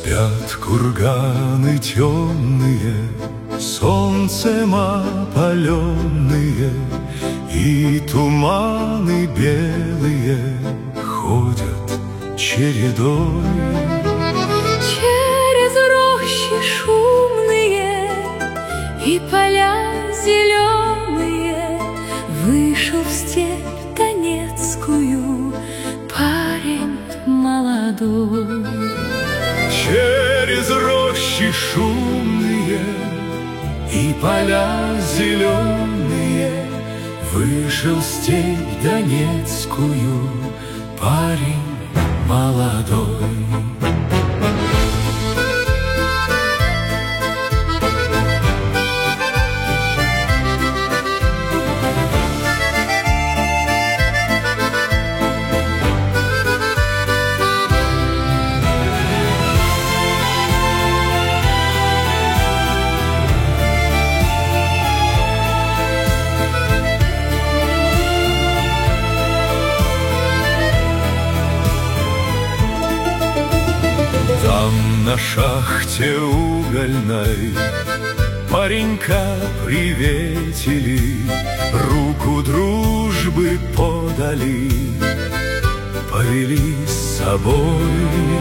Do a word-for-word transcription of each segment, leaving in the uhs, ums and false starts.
Спят курганы темные, солнцем опаленные, и туманы белые ходят чередой. Через рощи шумные и поля зеленые вышел в степь донецкую парень молодой. Через рощи шумные и поля зеленые вышел в степь донецкую парень молодой. Там на шахте угольной паренька приветили, руку дружбы подали, повели с собой.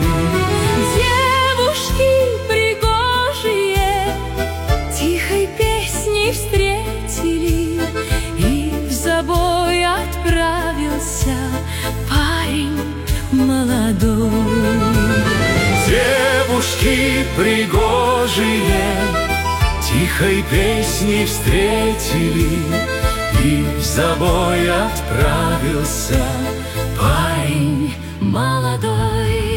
Девушки пригожие тихой песней встретили, и в забой отправился парень молодой. Девушки пригожие тихой песней встретили, и в забой отправился парень молодой.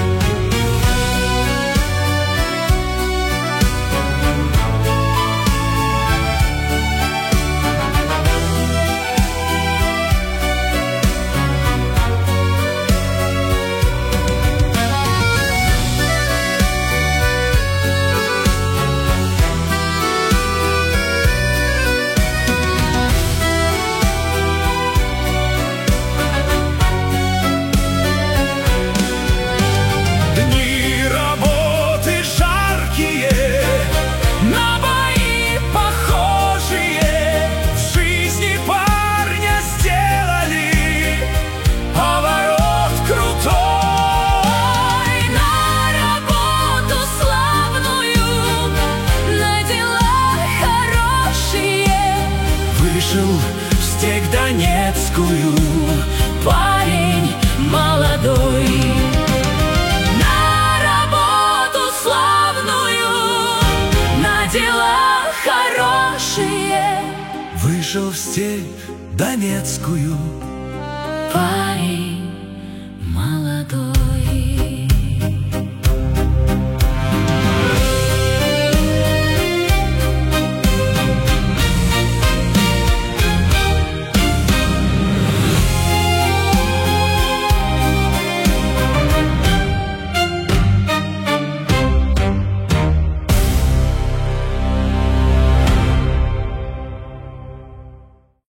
В степь донецкую парень молодой. На работу славную, на дела хорошие вышел в степь донецкую